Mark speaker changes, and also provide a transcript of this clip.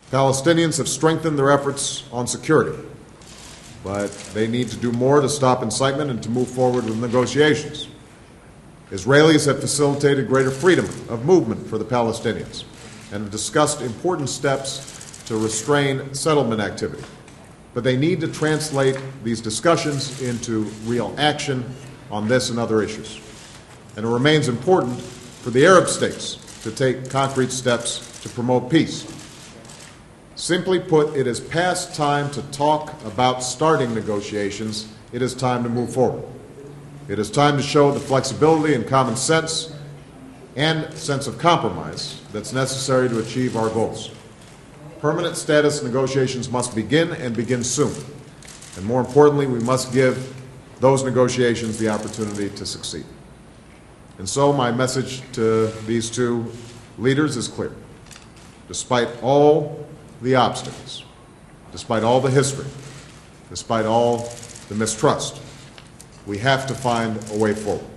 Speaker 1: Palestinians have strengthened their efforts on security, but they need to do more to stop incitement and to move forward with negotiations. Israelis have facilitated greater freedom of movement for the Palestinians and have discussed important steps to restrain settlement activity. But they need to translate these discussions into real action on this and other issues. And it remains important for the Arab states to take concrete steps to promote peace. Simply put, it is past time to talk about starting negotiations. It is time to move forward. It is time to show the flexibility and common sense and sense of compromise that's necessary to achieve our goals. Permanent status negotiations must begin and begin soon. And more importantly, we must give those negotiations the opportunity to succeed. And so my message to these two leaders is clear. Despite all the obstacles, despite all the history, despite all the mistrust, we have to find a way forward.